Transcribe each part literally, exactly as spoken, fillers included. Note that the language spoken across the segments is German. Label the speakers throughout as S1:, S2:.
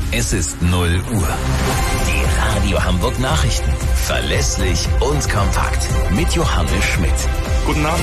S1: Es ist null Uhr. Die Radio Hamburg Nachrichten. Verlässlich und kompakt. Mit Johannes Schmidt.
S2: Guten Abend.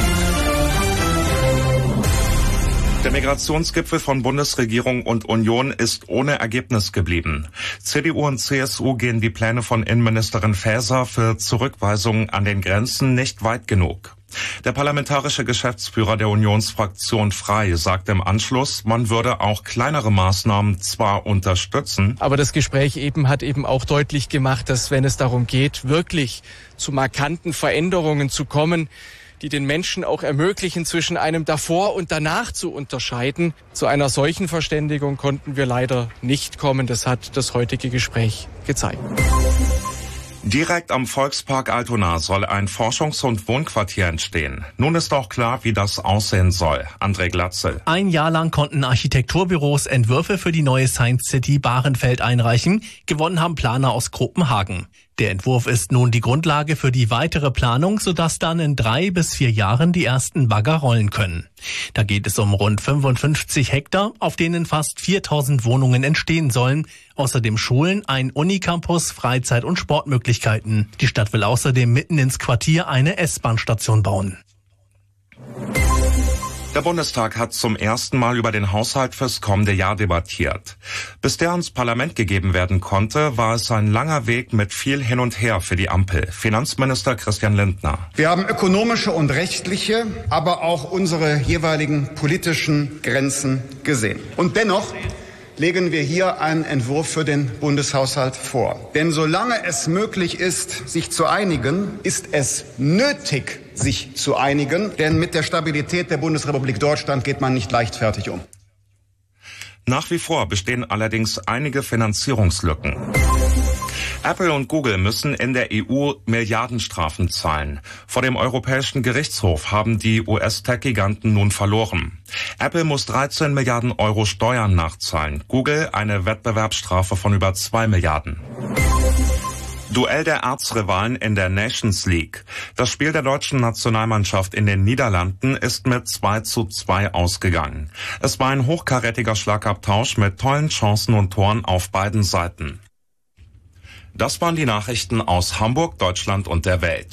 S2: Der Migrationsgipfel von Bundesregierung und Union ist ohne Ergebnis geblieben. C D U und C S U gehen die Pläne von Innenministerin Faeser für Zurückweisungen an den Grenzen nicht weit genug. Der parlamentarische Geschäftsführer der Unionsfraktion Frei sagt im Anschluss, man würde auch kleinere Maßnahmen zwar unterstützen.
S3: Aber das Gespräch eben hat eben auch deutlich gemacht, dass wenn es darum geht, wirklich zu markanten Veränderungen zu kommen, die den Menschen auch ermöglichen, zwischen einem davor und danach zu unterscheiden. Zu einer solchen Verständigung konnten wir leider nicht kommen. Das hat das heutige Gespräch gezeigt.
S2: Direkt am Volkspark Altona soll ein Forschungs- und Wohnquartier entstehen. Nun ist auch klar, wie das aussehen soll. André Glatzel.
S4: Ein Jahr lang konnten Architekturbüros Entwürfe für die neue Science City Bahrenfeld einreichen. Gewonnen haben Planer aus Kopenhagen. Der Entwurf ist nun die Grundlage für die weitere Planung, sodass dann in drei bis vier Jahren die ersten Bagger rollen können. Da geht es um rund fünfundfünfzig Hektar, auf denen fast viertausend Wohnungen entstehen sollen. Außerdem Schulen, ein Unicampus, Freizeit- und Sportmöglichkeiten. Die Stadt will außerdem mitten ins Quartier eine S-Bahn-Station bauen.
S2: Der Bundestag hat zum ersten Mal über den Haushalt fürs kommende Jahr debattiert. Bis der ans Parlament gegeben werden konnte, war es ein langer Weg mit viel Hin und Her für die Ampel. Finanzminister Christian Lindner.
S5: Wir haben ökonomische und rechtliche, aber auch unsere jeweiligen politischen Grenzen gesehen. Und dennoch legen wir hier einen Entwurf für den Bundeshaushalt vor. Denn solange es möglich ist, sich zu einigen, ist es nötig, sich zu einigen. Denn mit der Stabilität der Bundesrepublik Deutschland geht man nicht leichtfertig um.
S2: Nach wie vor bestehen allerdings einige Finanzierungslücken. Apple und Google müssen in der E U Milliardenstrafen zahlen. Vor dem Europäischen Gerichtshof haben die U S-Tech-Giganten nun verloren. Apple muss dreizehn Milliarden Euro Steuern nachzahlen. Google eine Wettbewerbsstrafe von über zwei Milliarden. Duell der Erzrivalen in der Nations League. Das Spiel der deutschen Nationalmannschaft in den Niederlanden ist mit zwei zu zwei ausgegangen. Es war ein hochkarätiger Schlagabtausch mit tollen Chancen und Toren auf beiden Seiten. Das waren die Nachrichten aus Hamburg, Deutschland und der Welt.